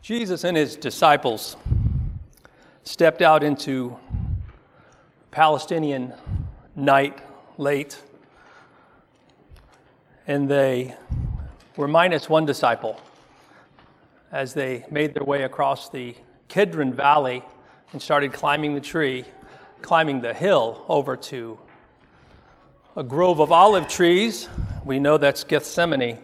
Jesus and his disciples stepped out into Palestinian night late, and they were minus one disciple as they made their way across the Kidron Valley and started climbing the hill over to a grove of olive trees. We know that's Gethsemane.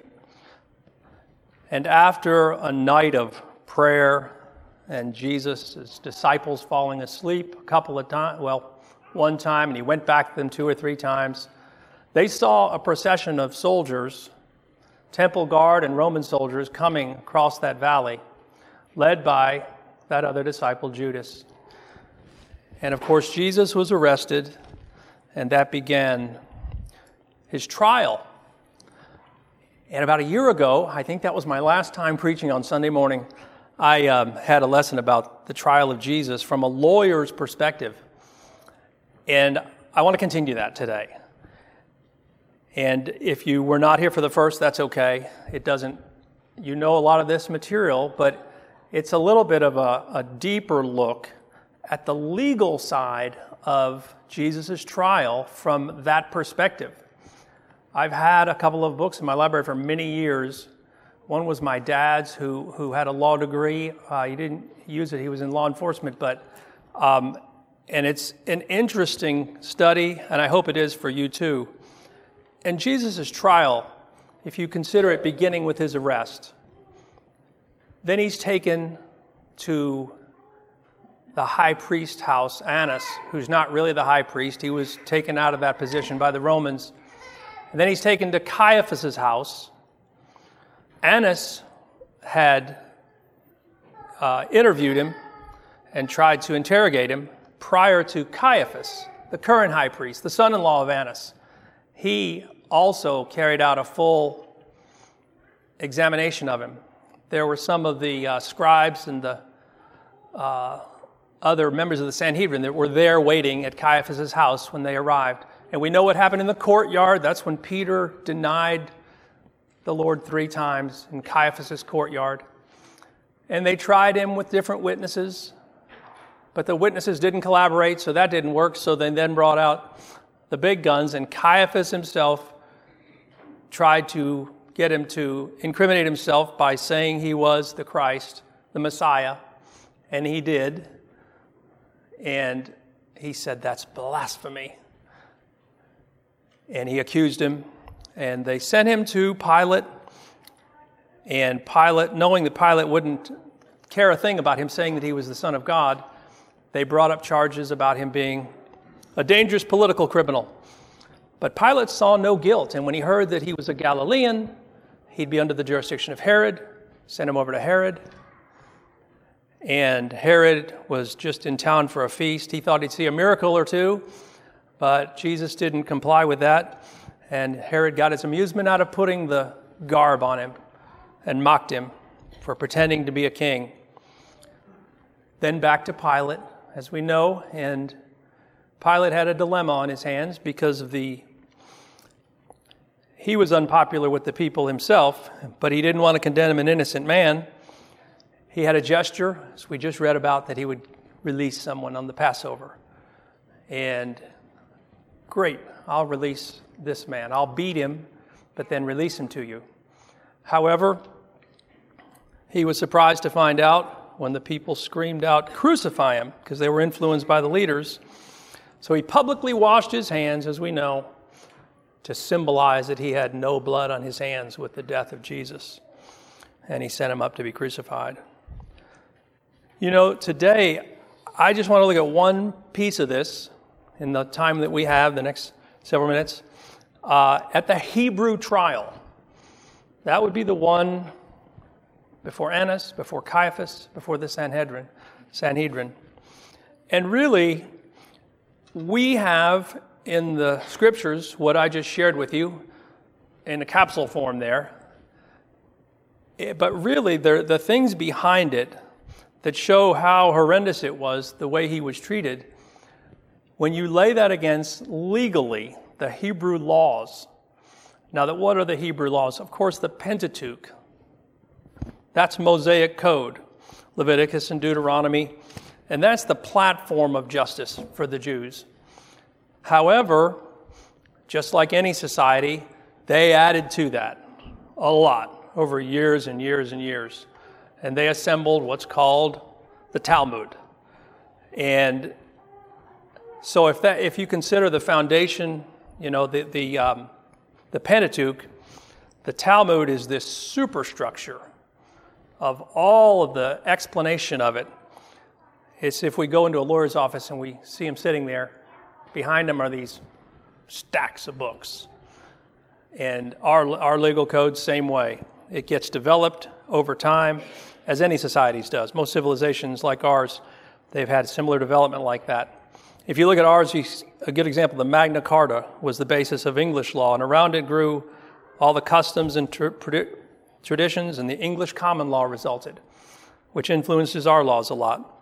And after a night of prayer and Jesus' disciples falling asleep a couple of times, one time, and he went back to them 2 or 3 times, they saw a procession of soldiers, temple guard and Roman soldiers, coming across that valley, led by that other disciple, Judas. And of course, Jesus was arrested, and that began his trial. And about a year ago, I think that was my last time preaching on Sunday morning, I had a lesson about the trial of Jesus from a lawyer's perspective. And I want to continue that today. And if you were not here for the first, that's okay. You know a lot of this material, but it's a little bit of a deeper look at the legal side of Jesus' trial from that perspective. I've had a couple of books in my library for many years. One was my dad's, who had a law degree. He didn't use it. He was in law enforcement, and it's an interesting study, and I hope it is for you too. And Jesus' trial, if you consider it beginning with his arrest, then he's taken to the high priest house, Annas, who's not really the high priest. He was taken out of that position by the Romans. And then he's taken to Caiaphas' house. Annas had interviewed him and tried to interrogate him prior to Caiaphas, the current high priest, the son-in-law of Annas. He also carried out a full examination of him. There were some of the scribes and the other members of the Sanhedrin that were there waiting at Caiaphas' house when they arrived. And we know what happened in the courtyard. That's when Peter denied the Lord 3 times in Caiaphas' courtyard. And they tried him with different witnesses, but the witnesses didn't collaborate, so that didn't work. So they then brought out the big guns, and Caiaphas himself tried to get him to incriminate himself by saying he was the Christ, the Messiah, and he did. And he said, that's blasphemy. And he accused him, and they sent him to Pilate. And Pilate, knowing that Pilate wouldn't care a thing about him saying that he was the Son of God, they brought up charges about him being a dangerous political criminal. But Pilate saw no guilt, and when he heard that he was a Galilean, he'd be under the jurisdiction of Herod, sent him over to Herod. And Herod was just in town for a feast. He thought he'd see a miracle or two, but Jesus didn't comply with that. And Herod got his amusement out of putting the garb on him and mocked him for pretending to be a king. Then back to Pilate, as we know, and Pilate had a dilemma on his hands because he was unpopular with the people himself, but he didn't want to condemn an innocent man. He had a gesture, as we just read about, that he would release someone on the Passover. And great, I'll release this man. I'll beat him, but then release him to you. However, he was surprised to find out when the people screamed out, crucify him, because they were influenced by the leaders. So he publicly washed his hands, as we know, to symbolize that he had no blood on his hands with the death of Jesus. And he sent him up to be crucified. You know, today, I just want to look at one piece of this in the time that we have, the next several minutes, at the Hebrew trial. That would be the one before Annas, before Caiaphas, before the Sanhedrin. And really, we have in the scriptures what I just shared with you in a capsule form there. But really, the things behind it that show how horrendous it was, the way he was treated, when you lay that against legally the Hebrew laws. Now, what are the Hebrew laws? Of course, the Pentateuch. That's Mosaic code. Leviticus and Deuteronomy, and that's the platform of justice for the Jews. However, just like any society, they added to that a lot over years and years and years. And they assembled what's called the Talmud. And so if you consider the foundation, the Pentateuch, the Talmud is this superstructure of all of the explanation of it. It's if we go into a lawyer's office and we see him sitting there, behind him are these stacks of books. And our legal code, same way. It gets developed over time, as any societies does. Most civilizations like ours, they've had similar development like that. If you look at ours, a good example, the Magna Carta was the basis of English law, and around it grew all the customs and traditions, and the English common law resulted, which influences our laws a lot.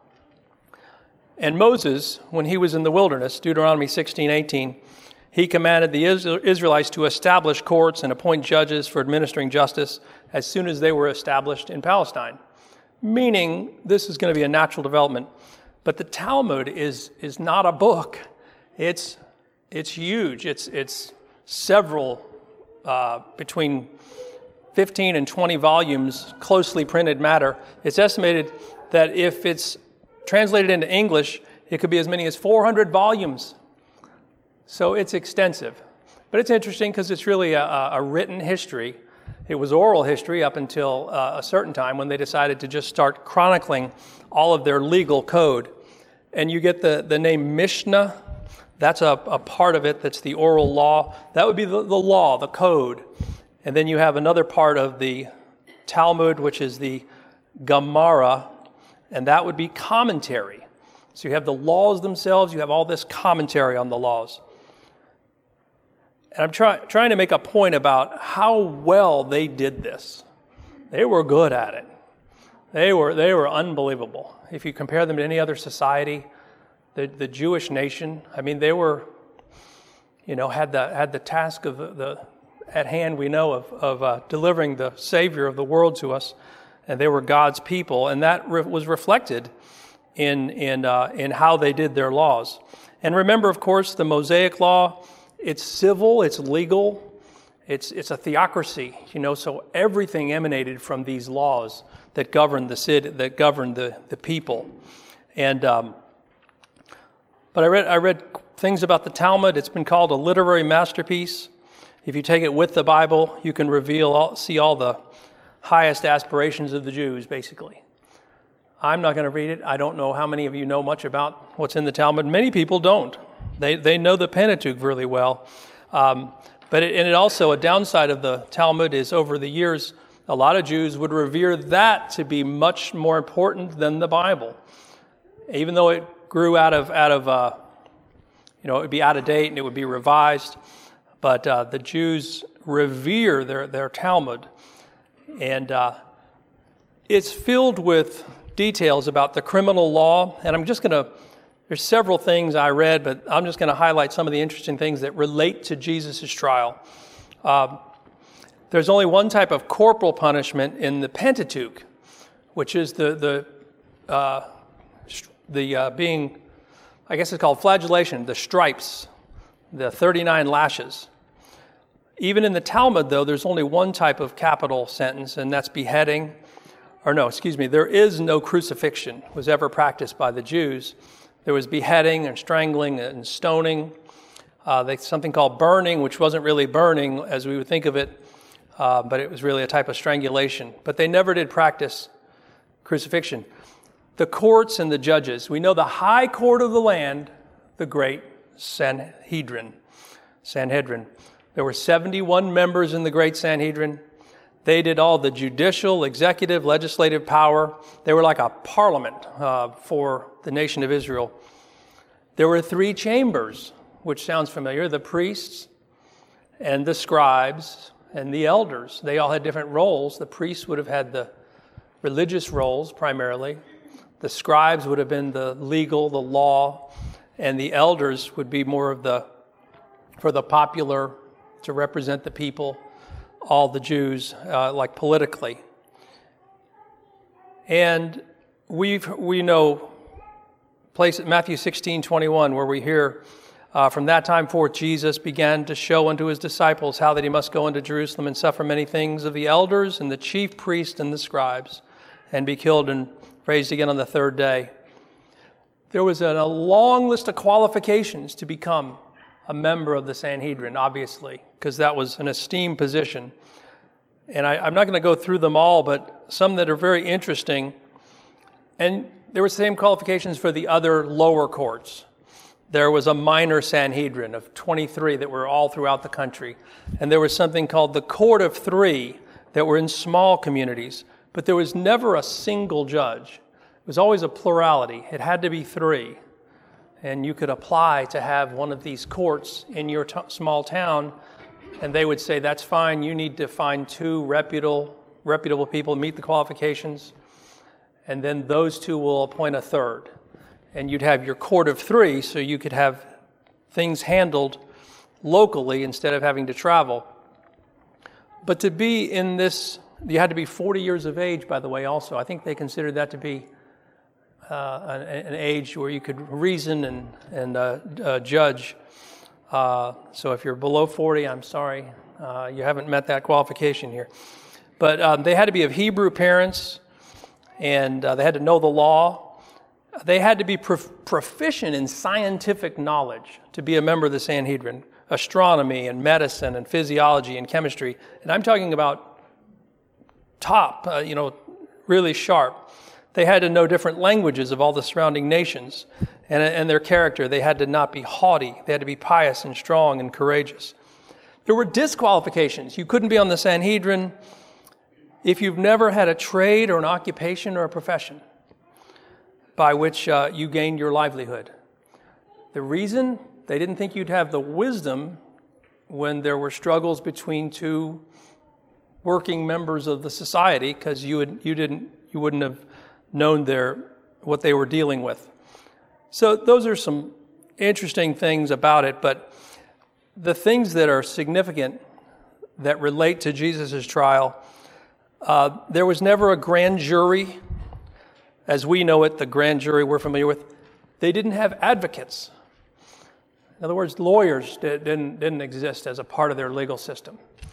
And Moses, when he was in the wilderness, Deuteronomy 16:18, he commanded the Israelites to establish courts and appoint judges for administering justice as soon as they were established in Palestine, meaning this is going to be a natural development. But the Talmud is not a book. It's huge. It's several, between 15 and 20 volumes, closely printed matter. It's estimated that if it's translated into English, it could be as many as 400 volumes. So it's extensive. But it's interesting because it's really a written history. It was oral history up until a certain time when they decided to just start chronicling all of their legal code. And you get the name Mishnah. That's a part of it that's the oral law. That would be the law, the code. And then you have another part of the Talmud, which is the Gemara, and that would be commentary. So you have the laws themselves, you have all this commentary on the laws. And I'm trying to make a point about how well they did this. They were good at it. They were unbelievable. If you compare them to any other society, the Jewish nation, I mean, they were, had the task of at hand, we know, of delivering the Savior of the world to us, and they were God's people, and that was reflected in how they did their laws. And remember, of course, the Mosaic Law. It's civil, it's legal, it's a theocracy, so everything emanated from these laws that govern the city, that govern the people. And but I read things about the Talmud. It's been called a literary masterpiece. If you take it with the Bible, you can see all the highest aspirations of the Jews, basically. I'm not going to read it. I don't know how many of you know much about what's in the Talmud. Many people don't. They know the Pentateuch really well. But it also, a downside of the Talmud is over the years, a lot of Jews would revere that to be much more important than the Bible. Even though it grew out of it would be out of date and it would be revised. But the Jews revere their Talmud. And it's filled with details about the criminal law. And there's several things I read, but I'm just going to highlight some of the interesting things that relate to Jesus' trial. There's only one type of corporal punishment in the Pentateuch, which is the being, I guess it's called flagellation, the stripes, the 39 lashes. Even in the Talmud, though, there's only one type of capital sentence, and that's beheading. There is no crucifixion was ever practiced by the Jews. There was beheading and strangling and stoning. Something called burning, which wasn't really burning as we would think of it, but it was really a type of strangulation. But they never did practice crucifixion. The courts and the judges. We know the high court of the land, the great Sanhedrin. There were 71 members in the great Sanhedrin. They did all the judicial, executive, legislative power. They were like a parliament for the nation of Israel. There were 3 chambers, which sounds familiar, the priests and the scribes and the elders. They all had different roles. The priests would have had the religious roles primarily. The scribes would have been the legal, the law, and the elders would be more of for the popular, to represent the people, all the Jews, like politically. And we know place at Matthew 16:21, where we hear, from that time forth Jesus began to show unto his disciples how that he must go into Jerusalem and suffer many things of the elders and the chief priests and the scribes, and be killed and raised again on the third day. There was a long list of qualifications to become a member of the Sanhedrin, obviously, because that was an esteemed position. And I'm not going to go through them all, but some that are very interesting. And there were the same qualifications for the other lower courts. There was a minor Sanhedrin of 23 that were all throughout the country. And there was something called the Court of Three that were in small communities. But there was never a single judge. It was always a plurality. It had to be three. And you could apply to have one of these courts in your small town, and they would say, that's fine, you need to find two reputable people, meet the qualifications, and then those two will appoint a third. And you'd have your court of three, so you could have things handled locally instead of having to travel. But to be in this, you had to be 40 years of age, by the way, also. I think they considered that to be an age where you could reason and judge. So if you're below 40, I'm sorry, you haven't met that qualification here. But they had to be of Hebrew parents, and they had to know the law. They had to be proficient in scientific knowledge to be a member of the Sanhedrin, astronomy and medicine and physiology and chemistry. And I'm talking about top, really sharp. They had to know different languages of all the surrounding nations and their character. They had to not be haughty. They had to be pious and strong and courageous. There were disqualifications. You couldn't be on the Sanhedrin if you've never had a trade or an occupation or a profession by which you gained your livelihood. The reason, they didn't think you'd have the wisdom when there were struggles between two working members of the society, because you wouldn't have known what they were dealing with. So those are some interesting things about it, but the things that are significant that relate to Jesus' trial, there was never a grand jury, as we know it, the grand jury we're familiar with. They didn't have advocates. In other words, lawyers didn't exist as a part of their legal system.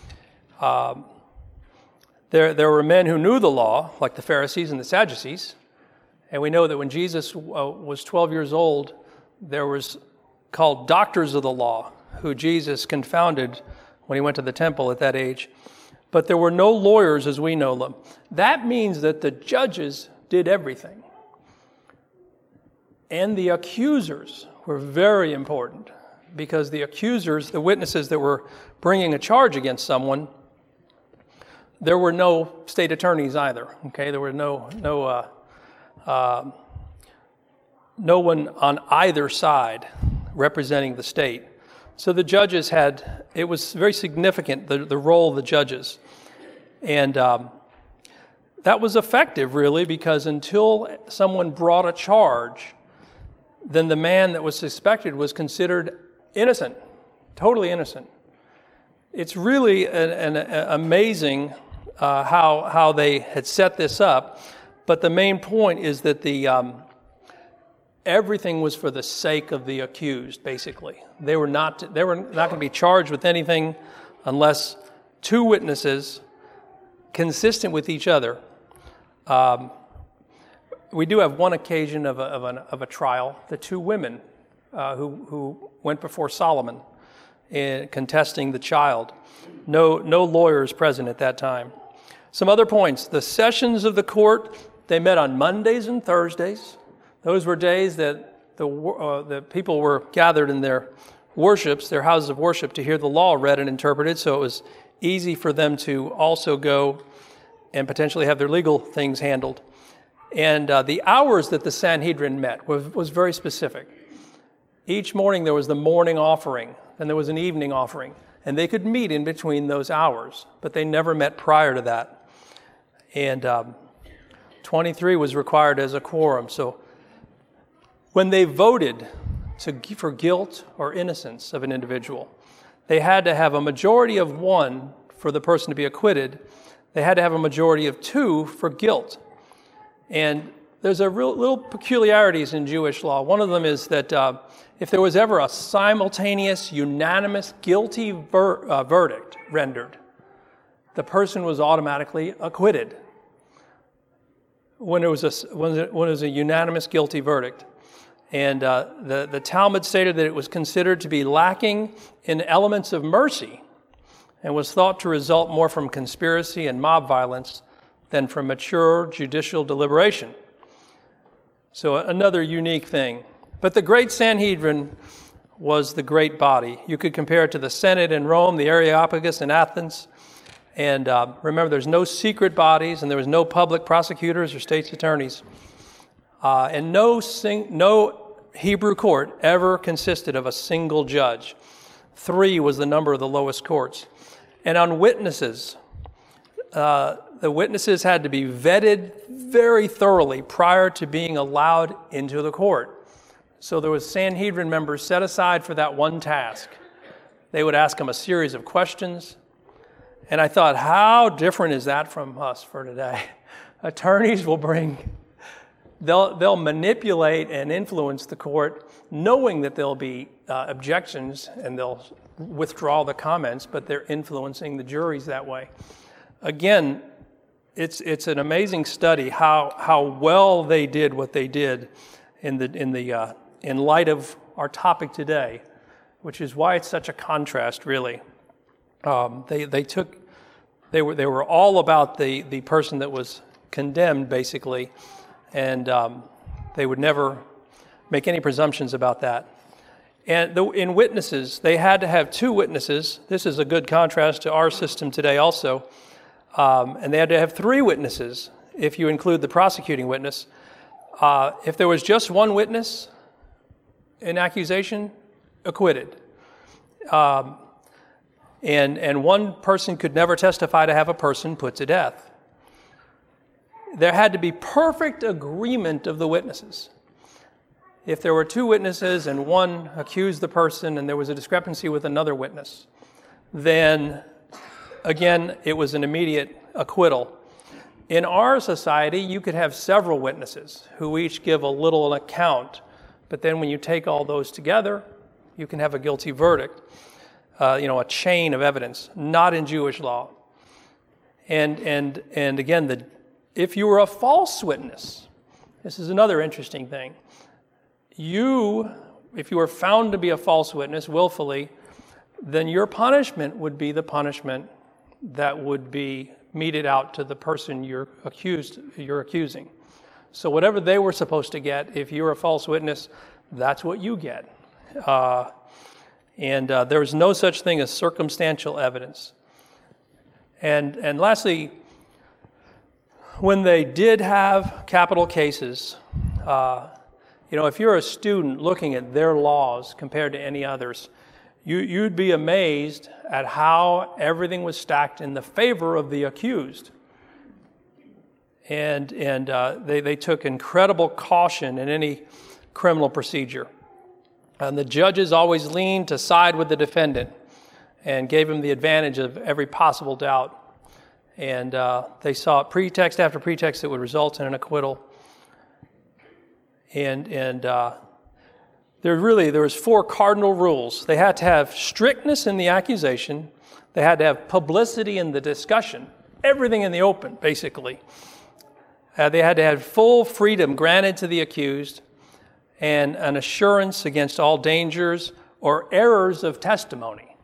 There were men who knew the law, like the Pharisees and the Sadducees, and we know that when Jesus was 12 years old, there was called doctors of the law, who Jesus confounded when he went to the temple at that age. But there were no lawyers as we know them. That means that the judges did everything. And the accusers were very important, because the accusers, the witnesses that were bringing a charge against someone, there were no state attorneys either. Okay, there were no one on either side representing the state. So the judges it was very significant, the role of the judges. And that was effective, really, because until someone brought a charge, then the man that was suspected was considered innocent, totally innocent. It's really an amazing how they had set this up, but the main point is that everything was for the sake of the accused. Basically, they were not going to be charged with anything unless two witnesses, consistent with each other. We do have one occasion of a trial. The two women who went before Solomon in contesting the child. No lawyers present at that time. Some other points. The sessions of the court, they met on Mondays and Thursdays. Those were days that the people were gathered in their worships, their houses of worship, to hear the law read and interpreted, so it was easy for them to also go and potentially have their legal things handled. And the hours that the Sanhedrin met was very specific. Each morning there was the morning offering, and there was an evening offering, and they could meet in between those hours, but they never met prior to that. And 23 was required as a quorum. So when they voted for guilt or innocence of an individual, they had to have a majority of one for the person to be acquitted. They had to have a majority of two for guilt. And there's a real little peculiarities in Jewish law. One of them is that if there was ever a simultaneous, unanimous, guilty verdict rendered, the person was automatically acquitted when it was a unanimous guilty verdict. And the Talmud stated that it was considered to be lacking in elements of mercy and was thought to result more from conspiracy and mob violence than from mature judicial deliberation. So another unique thing. But the great Sanhedrin was the great body. You could compare it to the Senate in Rome, the Areopagus in Athens. And remember, there's no secret bodies, and there was no public prosecutors or state's attorneys. And no Hebrew court ever consisted of a single judge. 3 was the number of the lowest courts. And on witnesses, the witnesses had to be vetted very thoroughly prior to being allowed into the court. So there was Sanhedrin members set aside for that one task. They would ask them a series of questions. And I thought, how different is that from us for today? Attorneys will they'll manipulate and influence the court, knowing that there'll be objections and they'll withdraw the comments, but they're influencing the juries that way. Again, it's an amazing study how well they did what they did in light of our topic today, which is why it's such a contrast, really. They were all about the person that was condemned, basically, and they would never make any presumptions about that. And in witnesses, they had to have 2 witnesses. This is a good contrast to our system today also. And they had to have 3 witnesses if you include the prosecuting witness. If there was just one witness in accusation, acquitted. And one person could never testify to have a person put to death. There had to be perfect agreement of the witnesses. If there were 2 witnesses and one accused the person and there was a discrepancy with another witness, then again, it was an immediate acquittal. In our society, you could have several witnesses who each give a little account, but then when you take all those together, you can have a guilty verdict, a chain of evidence. Not in Jewish law. And again, if you were a false witness, this is another interesting thing. If you were found to be a false witness willfully, then your punishment would be the punishment that would be meted out to the person you're accusing. So whatever they were supposed to get, if you're a false witness, that's what you get. And there was no such thing as circumstantial evidence. And lastly, when they did have capital cases, if you're a student looking at their laws compared to any others, you'd be amazed at how everything was stacked in the favor of the accused. And they took incredible caution in any criminal procedure. And the judges always leaned to side with the defendant and gave him the advantage of every possible doubt. And they saw pretext after pretext that would result in an acquittal. And there was 4 cardinal rules. They had to have strictness in the accusation. They had to have publicity in the discussion. Everything in the open, basically. They had to have full freedom granted to the accused and an assurance against all dangers or errors of testimony.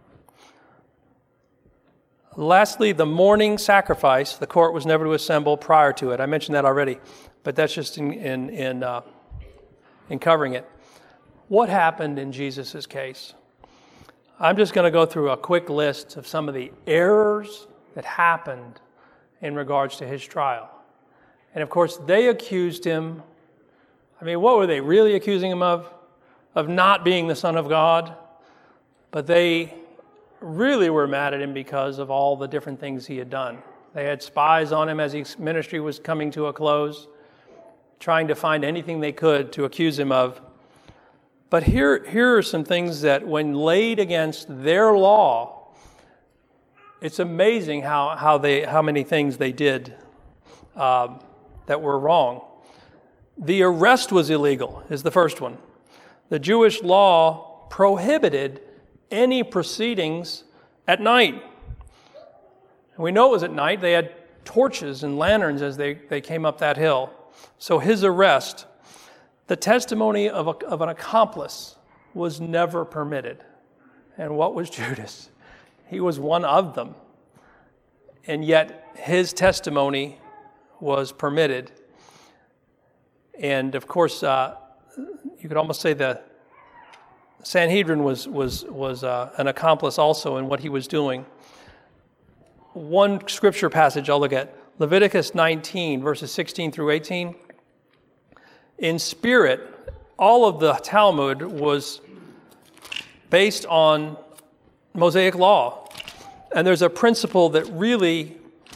Lastly, the morning sacrifice. The court was never to assemble prior to it. I mentioned that already, but that's just in covering it. What happened in Jesus' case? I'm just going to go through a quick list of some of the errors that happened in regards to his trial. And of course, they accused him. What were they really accusing him of? Of not being the Son of God. But they really were mad at him because of all the different things he had done. They had spies on him as his ministry was coming to a close, trying to find anything they could to accuse him of. But here are some things that, when laid against their law, it's amazing how many things they did that were wrong. The arrest was illegal, is the first one. The Jewish law prohibited any proceedings at night. And we know it was at night. They had torches and lanterns as they came up that hill. So his arrest, the testimony of an accomplice, was never permitted. And what was Judas? He was one of them. And yet his testimony was permitted. And of course, you could almost say the Sanhedrin was an accomplice also in what he was doing. One scripture passage I'll look at, Leviticus 19, verses 16 through 18. In spirit, all of the Talmud was based on Mosaic law. And there's a principle that really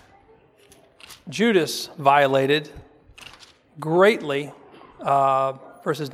Judas violated greatly, verses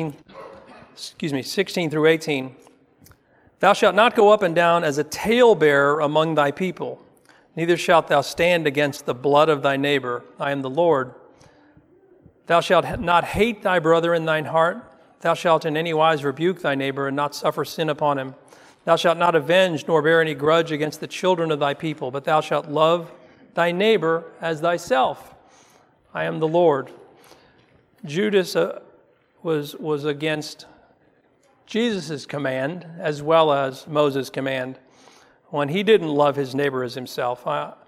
16 through 18. Thou shalt not go up and down as a talebearer among thy people, neither shalt thou stand against the blood of thy neighbor. I am the Lord. Thou shalt not hate thy brother in thine heart. Thou shalt in any wise rebuke thy neighbor and not suffer sin upon him. Thou shalt not avenge nor bear any grudge against the children of thy people, but thou shalt love thy neighbor as thyself. I am the Lord. Judas was against Jesus' command as well as Moses' command when he didn't love his neighbor as himself.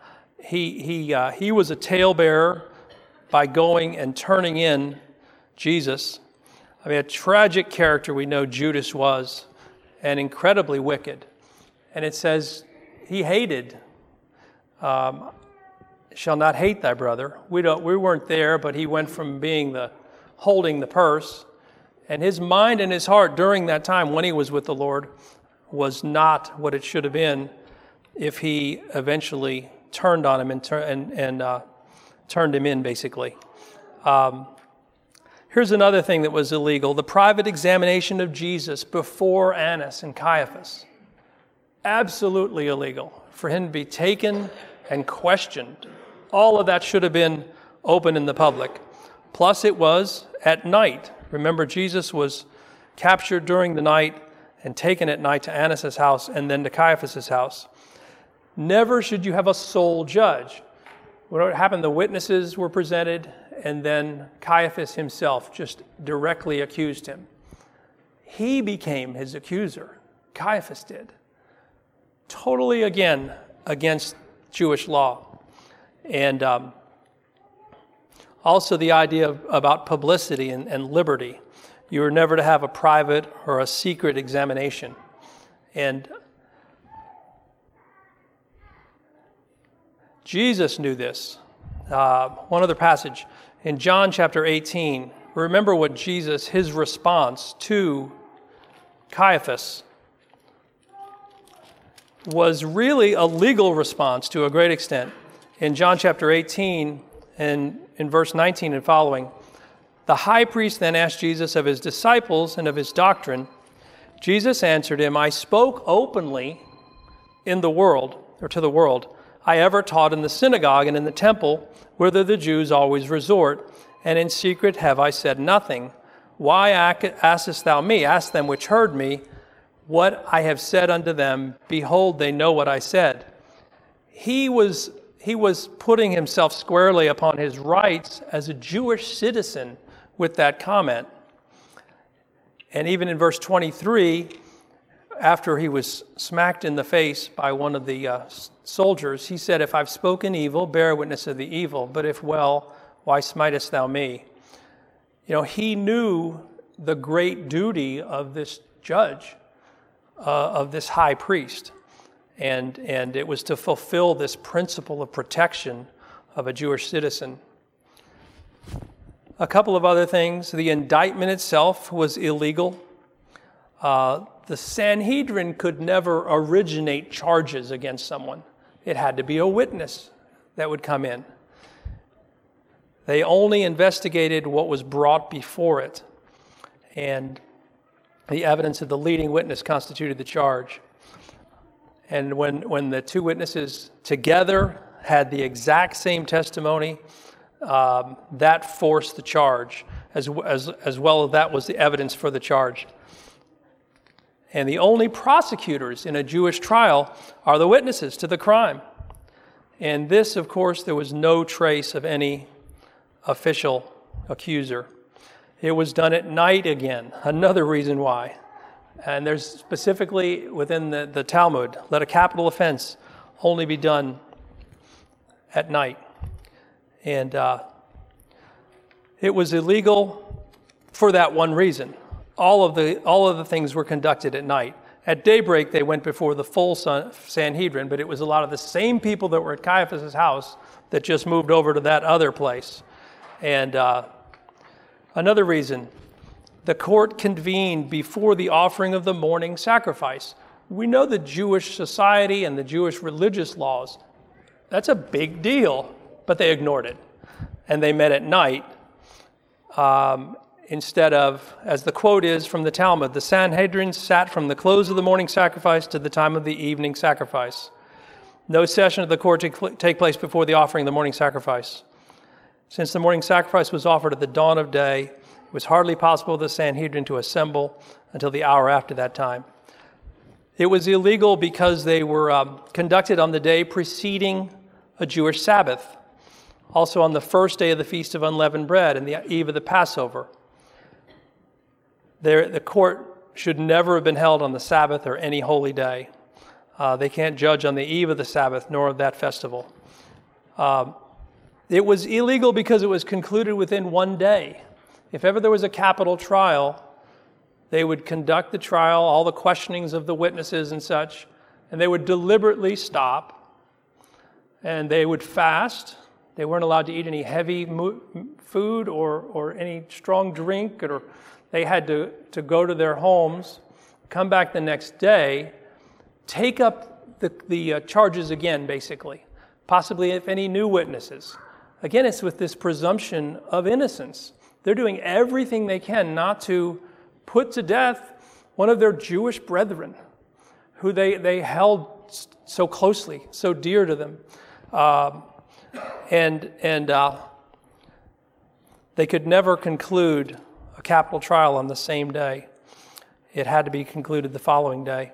He was a talebearer by going and turning in Jesus. I mean, a tragic character we know Judas was, and incredibly wicked. And it says he hated, shall not hate thy brother. We weren't there, but he went from being holding the purse, and his mind and his heart during that time when he was with the Lord was not what it should have been if he eventually turned on him and turned him in, basically. Here's another thing that was illegal: the private examination of Jesus before Annas and Caiaphas. Absolutely illegal for him to be taken and questioned. All of that should have been open in the public. Plus, it was at night. Remember, Jesus was captured during the night and taken at night to Annas' house and then to Caiaphas' house. Never should you have a sole judge. What happened, the witnesses were presented, and then Caiaphas himself just directly accused him. He became his accuser. Caiaphas did. Totally, again, against Jewish law. And also the idea about publicity and liberty. You were never to have a private or a secret examination. And Jesus knew this. One other passage. In John chapter 18, remember what Jesus, his response to Caiaphas was really a legal response to a great extent. In John chapter 18 and in verse 19 and following, the high priest then asked Jesus of his disciples and of his doctrine. Jesus answered him, I spoke openly in the world, or to the world. I ever taught in the synagogue and in the temple, whither the Jews always resort, and in secret have I said nothing. Why askest thou me? Ask them which heard me, what I have said unto them. Behold, they know what I said. He was putting himself squarely upon his rights as a Jewish citizen with that comment. And even in verse 23, after he was smacked in the face by one of the soldiers, he said, if I've spoken evil, bear witness of the evil, but if well, why smitest thou me? You know, he knew the great duty of this judge, of this high priest, and it was to fulfill this principle of protection of a Jewish citizen. A couple of other things. The indictment itself was illegal. The Sanhedrin could never originate charges against someone. It had to be a witness that would come in. They only investigated what was brought before it, and the evidence of the leading witness constituted the charge. And when the two witnesses together had the exact same testimony, that forced the charge. as well as that was the evidence for the charge. And the only prosecutors in a Jewish trial are the witnesses to the crime. And this, of course, there was no trace of any official accuser. It was done at night again, another reason why. And there's specifically within the Talmud, let a capital offense only be done at night. And it was illegal for that one reason. All of the things were conducted at night. At daybreak, they went before the full Sanhedrin, but it was a lot of the same people that were at Caiaphas' house that just moved over to that other place. And another reason, the court convened before the offering of the morning sacrifice. We know the Jewish society and the Jewish religious laws. That's a big deal, but they ignored it. And they met at night instead of, as the quote is from the Talmud, the Sanhedrin sat from the close of the morning sacrifice to the time of the evening sacrifice. No session of the court take place before the offering of the morning sacrifice. Since the morning sacrifice was offered at the dawn of day, it was hardly possible for the Sanhedrin to assemble until the hour after that time. It was illegal because they were conducted on the day preceding a Jewish Sabbath, also on the first day of the Feast of Unleavened Bread and the eve of the Passover. The court should never have been held on the Sabbath or any holy day. They can't judge on the eve of the Sabbath nor of that festival. It was illegal because it was concluded within one day. If ever there was a capital trial, they would conduct the trial, all the questionings of the witnesses and such, and they would deliberately stop, and they would fast. They weren't allowed to eat any heavy food or any strong drink, or they had to go to their homes, come back the next day, take up the charges again, basically, possibly if any new witnesses. Again, it's with this presumption of innocence. They're doing everything they can not to put to death one of their Jewish brethren who they held so closely, so dear to them. And they could never conclude a capital trial on the same day. It had to be concluded the following day.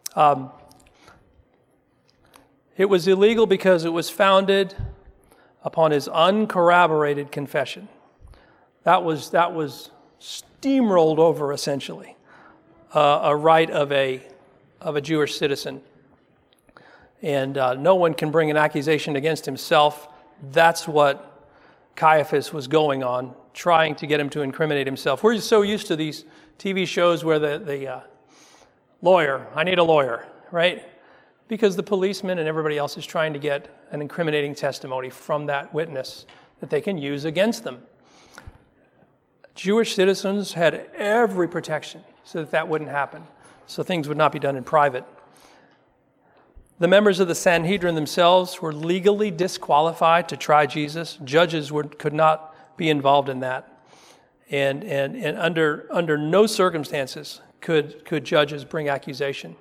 It was illegal because it was founded upon his uncorroborated confession. That was steamrolled over, essentially, a right of a Jewish citizen. And no one can bring an accusation against himself. That's what Caiaphas was going on, trying to get him to incriminate himself. We're so used to these TV shows where the lawyer, I need a lawyer, right? Because the policeman and everybody else is trying to get an incriminating testimony from that witness that they can use against them. Jewish citizens had every protection so that wouldn't happen, so things would not be done in private. The members of the Sanhedrin themselves were legally disqualified to try Jesus. Judges could not be involved in that. And under no circumstances could judges bring accusation.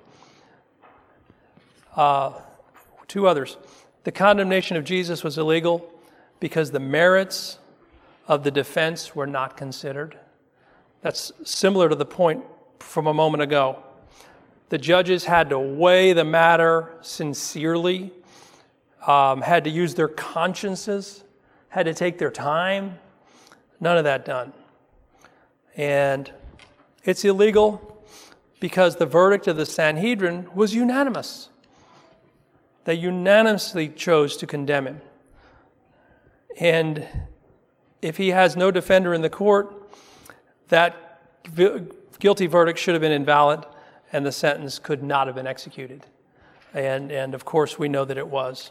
Two others. The condemnation of Jesus was illegal because the merits of the defense were not considered. That's similar to the point from a moment ago. The judges had to weigh the matter sincerely, had to use their consciences, had to take their time. None of that done. And it's illegal because the verdict of the Sanhedrin was unanimous. They unanimously chose to condemn him. And if he has no defender in the court, that guilty verdict should have been invalid, and the sentence could not have been executed. And of course, we know that it was.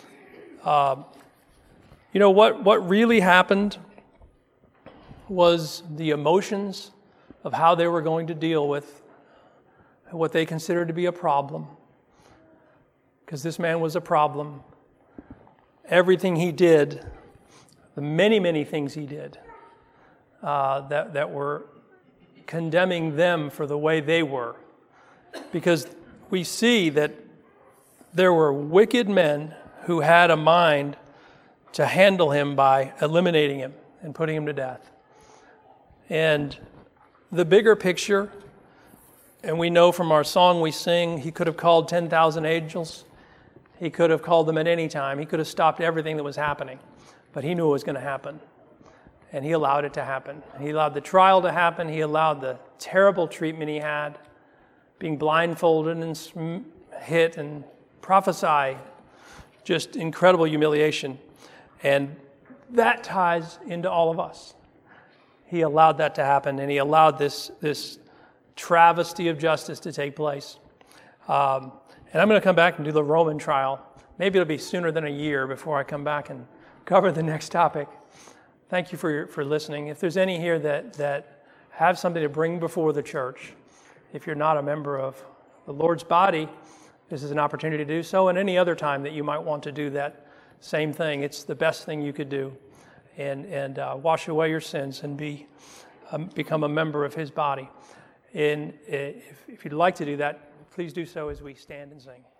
What really happened was the emotions of how they were going to deal with what they considered to be a problem. Because this man was a problem. Everything he did, the many, many things he did that were condemning them for the way they were. Because we see that there were wicked men who had a mind to handle him by eliminating him and putting him to death. And the bigger picture, and we know from our song we sing, he could have called 10,000 angels. He could have called them at any time. He could have stopped everything that was happening. But he knew it was going to happen. And he allowed it to happen. He allowed the trial to happen. He allowed the terrible treatment he had, being blindfolded and hit and prophesy, just incredible humiliation. And that ties into all of us. He allowed that to happen, and he allowed this travesty of justice to take place. And I'm going to come back and do the Roman trial. Maybe it'll be sooner than a year before I come back and cover the next topic. Thank you for listening. If there's any here that have something to bring before the church, if you're not a member of the Lord's body, this is an opportunity to do so, and any other time that you might want to do that same thing. It's the best thing you could do, and wash away your sins and become a member of his body. And if you'd like to do that, please do so as we stand and sing.